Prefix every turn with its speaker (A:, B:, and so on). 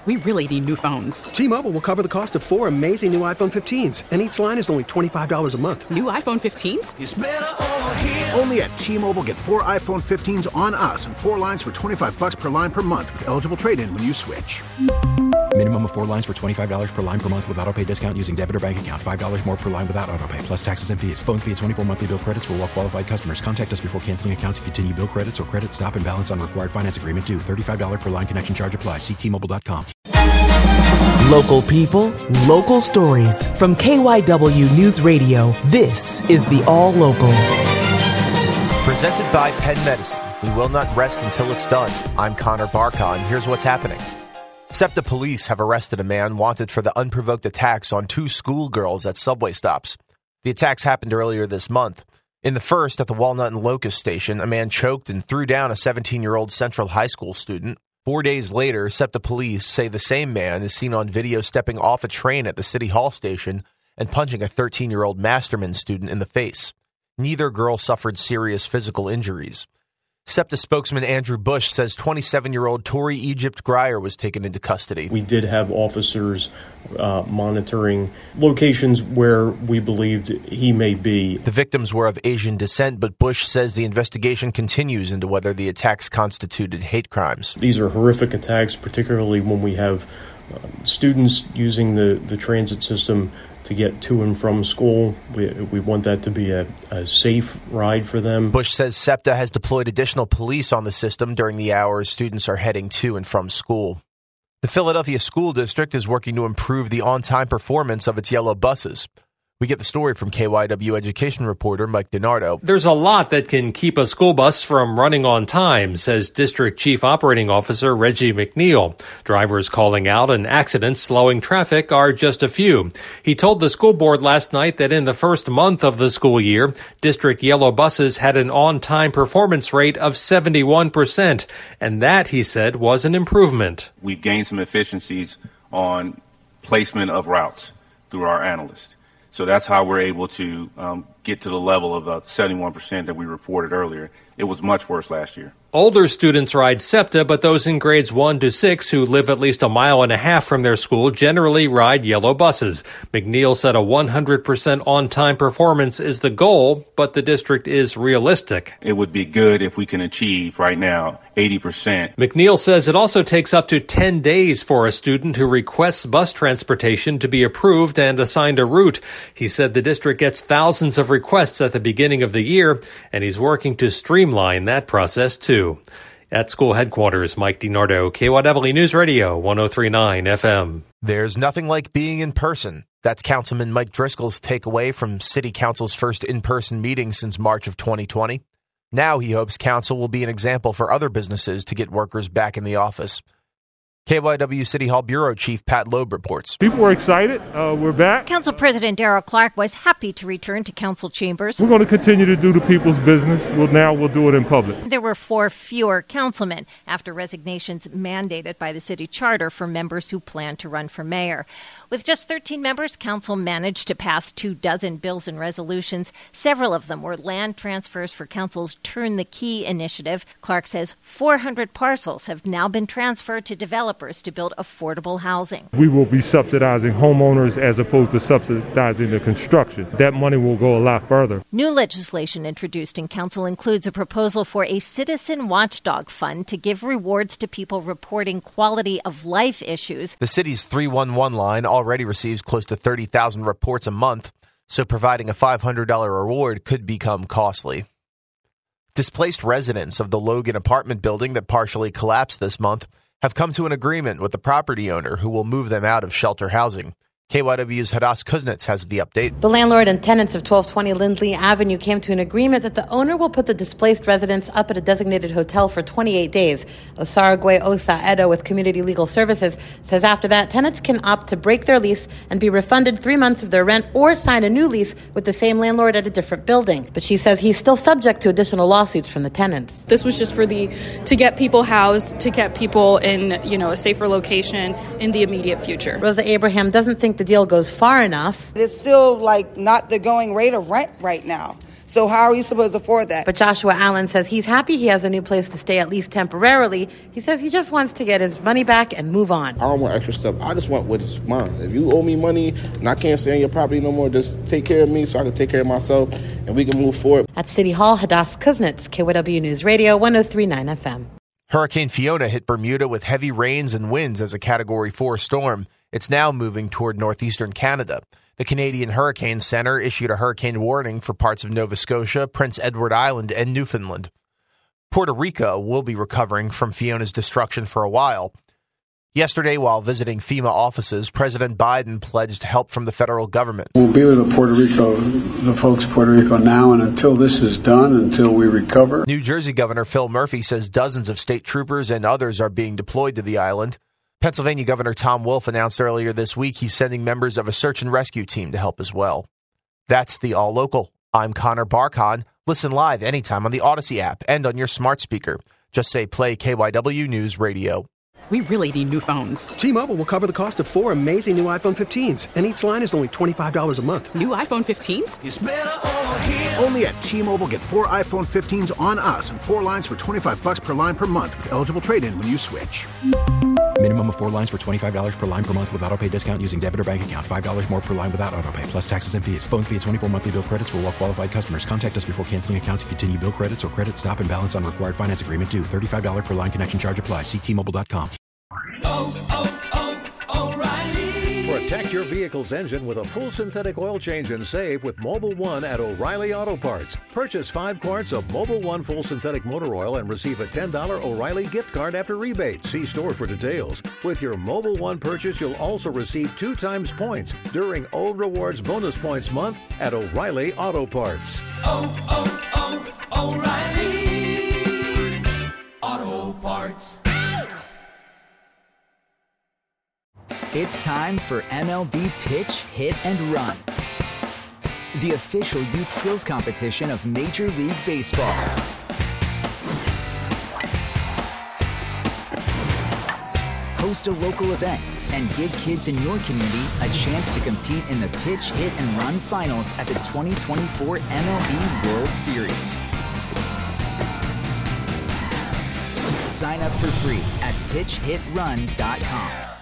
A: We really need new phones.
B: T-Mobile will cover the cost of 4 amazing new iPhone 15s, and each line is only $25 a month.
A: New iPhone 15s?
C: It's better over here.
D: Only at T-Mobile, get 4 iPhone 15s on us and 4 lines for $25 per line per month with eligible trade-in when you switch.
E: Minimum of 4 lines for $25 per line per month with autopay discount using debit or bank account. $5 more per line without autopay, plus taxes and fees. Phone fee at 24 monthly bill credits for well-qualified customers. Contact us before canceling account to continue bill credits or credit stop and balance on required finance agreement due. $35 per line connection charge applies. See T-Mobile.com.
F: Local people, local stories. From KYW News Radio, this is the All Local.
G: Presented by Penn Medicine. We will not rest until it's done. I'm Connor Barca, and here's what's happening. SEPTA police have arrested a man wanted for the unprovoked attacks on 2 schoolgirls at subway stops. The attacks happened earlier this month. In the first, at the Walnut and Locust station, a man choked and threw down a 17-year-old Central High School student. 4 days later, SEPTA police say the same man is seen on video stepping off a train at the City Hall station and punching a 13-year-old Masterman student in the face. Neither girl suffered serious physical injuries. SEPTA spokesman Andrew Bush says 27-year-old Tori Egypt Grier was taken into custody.
H: We did have officers monitoring locations where we believed he may be.
G: The victims were of Asian descent, but Bush says the investigation continues into whether the attacks constituted hate crimes.
H: These are horrific attacks, particularly when we have students using the transit system to get to and from school. We want that to be a safe ride for them.
G: Bush says SEPTA has deployed additional police on the system during the hours students are heading to and from school. The Philadelphia School District is working to improve the on-time performance of its yellow buses. We get the story from KYW education reporter Mike DiNardo.
I: There's a lot that can keep a school bus from running on time, says District Chief Operating Officer Reggie McNeil. Drivers calling out and accidents slowing traffic are just a few. He told the school board last night that in the first month of the school year, district yellow buses had an on-time performance rate of 71%. And that, he said, was an improvement.
J: We've gained some efficiencies on placement of routes through our analysts. So that's how we're able to get to the level of 71% that we reported earlier. It was much worse last year.
I: Older students ride SEPTA, but those in grades 1 to 6 who live at least a mile and a half from their school generally ride yellow buses. McNeil said a 100% on-time performance is the goal, but the district is realistic.
J: It would be good if we can achieve right now 80%.
I: McNeil says it also takes up to 10 days for a student who requests bus transportation to be approved and assigned a route. He said the district gets thousands of requests at the beginning of the year, and he's working to streamline that process too. At school headquarters, Mike DiNardo, KYW News Radio, 103.9 FM.
G: There's nothing like being in person. That's Councilman Mike Driscoll's takeaway from City Council's first in-person meeting since March of 2020. Now he hopes Council will be an example for other businesses to get workers back in the office. KYW City Hall Bureau Chief Pat Loeb reports.
K: People were excited. We're back.
L: Council President Darrell Clark was happy to return to council chambers.
K: We're going to continue to do the people's business. We'll do it in public.
L: There were 4 fewer councilmen after resignations mandated by the city charter for members who plan to run for mayor. With just 13 members, council managed to pass 24 bills and resolutions. Several of them were land transfers for council's Turn the Key initiative. Clark says 400 parcels have now been transferred to developers to build affordable housing.
K: We will be subsidizing homeowners as opposed to subsidizing the construction. That money will go a lot further.
L: New legislation introduced in council includes a proposal for a citizen watchdog fund to give rewards to people reporting quality of life issues.
G: The city's 311 line already receives close to 30,000 reports a month, so providing a $500 reward could become costly. Displaced residents of the Logan apartment building that partially collapsed this month have come to an agreement with the property owner who will move them out of shelter housing. KYW's Hadass Kuznets has the update.
M: The landlord and tenants of 1220 Lindley Avenue came to an agreement that the owner will put the displaced residents up at a designated hotel for 28 days. Osaragwe Osa Edo with Community Legal Services says after that, tenants can opt to break their lease and be refunded 3 months of their rent or sign a new lease with the same landlord at a different building. But she says he's still subject to additional lawsuits from the tenants.
N: This was just to get people housed, to get people in, a safer location in the immediate future.
M: Rosa Abraham doesn't think the deal goes far enough.
O: It's still not the going rate of rent right now.
C: So how are you supposed to afford that?
M: But Joshua Allen says he's happy he has a new place to stay, at least temporarily. He says he just wants to get his money back and move on.
O: I don't want extra stuff. I just want what is mine. If you owe me money and I can't stay on your property no more, just take care of me so I can take care of myself and we can move forward.
M: At City Hall, Hadass Kuznets, KYW News Radio, 103.9 FM.
G: Hurricane Fiona hit Bermuda with heavy rains and winds as a Category 4 storm. It's now moving toward northeastern Canada. The Canadian Hurricane Center issued a hurricane warning for parts of Nova Scotia, Prince Edward Island, and Newfoundland. Puerto Rico will be recovering from Fiona's destruction for a while. Yesterday, while visiting FEMA offices, President Biden pledged help from the federal government.
P: We'll be with the folks of Puerto Rico now, and until this is done, until we recover.
G: New Jersey Governor Phil Murphy says dozens of state troopers and others are being deployed to the island. Pennsylvania Governor Tom Wolf announced earlier this week he's sending members of a search and rescue team to help as well. That's the All Local. I'm Connor Barkon. Listen live anytime on the Odyssey app and on your smart speaker. Just say play KYW News Radio.
A: We really need new phones.
B: T-Mobile will cover the cost of 4 amazing new iPhone 15s, and each line is only $25 a month.
A: New iPhone 15s?
D: It's better over here. Only at T-Mobile, get 4 iPhone 15s on us and 4 lines for $25 per line per month with eligible trade-in when you switch.
E: Minimum of 4 lines for $25 per line per month with autopay discount using debit or bank account. $5 more per line without autopay, plus taxes and fees. Phone fee at 24 monthly bill credits for well-qualified customers. Contact us before canceling account to continue bill credits or credit stop and balance on required finance agreement due. $35 per line connection charge applies. See T-Mobile.com.
Q: O'Reilly. Protect your vehicle's engine with a full synthetic oil change and save with Mobil 1 at O'Reilly Auto Parts. Purchase 5 quarts of Mobil 1 full synthetic motor oil and receive a $10 O'Reilly gift card after rebate. See store for details. With your Mobil 1 purchase, you'll also receive 2 times points during O Rewards Bonus Points Month at O'Reilly Auto Parts.
R: O'Reilly Auto Parts.
S: It's time for MLB Pitch, Hit, and Run, the official youth skills competition of Major League Baseball. Host a local event and give kids in your community a chance to compete in the Pitch, Hit, and Run finals at the 2024 MLB World Series. Sign up for free at pitchhitrun.com.